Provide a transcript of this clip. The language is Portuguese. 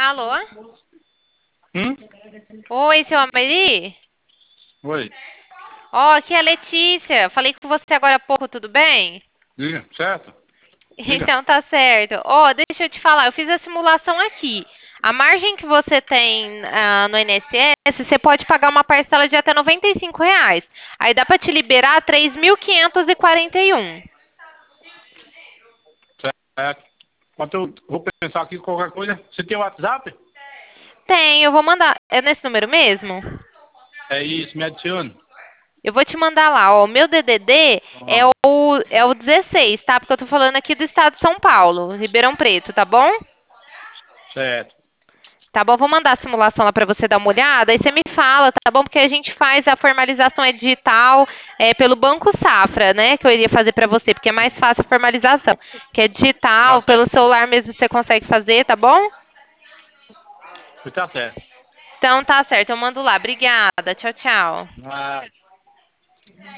Alô? Hum? Oi, seu Ameri? Oi. Ó, aqui é a Letícia. Falei com você agora há pouco, tudo bem? Diga, certo? Diga. Então tá certo. Ó, deixa eu te falar, eu fiz a simulação aqui. A margem que você tem no INSS, você pode pagar uma parcela de até R$ 95. Aí dá pra te liberar 3.541. Certo. Enquanto eu vou pensar aqui qualquer coisa. Você tem o WhatsApp? Tem, eu vou mandar. É nesse número mesmo? É isso, me adicione. Eu vou te mandar lá, ó. O meu DDD é Ó, o 16, tá? Porque eu tô falando aqui do estado de São Paulo, Ribeirão Preto, tá bom? certo. Tá bom, vou mandar a simulação lá para você dar uma olhada. Aí você me fala, tá bom? Porque a gente faz a formalização é digital, pelo Banco Safra, né? Que eu iria fazer para você, porque é mais fácil a formalização. Que é Tá digital, pelo certo. celular mesmo você consegue fazer, tá bom? Tá certo. Então tá certo, eu mando lá. Obrigada. Tchau, tchau. Ah,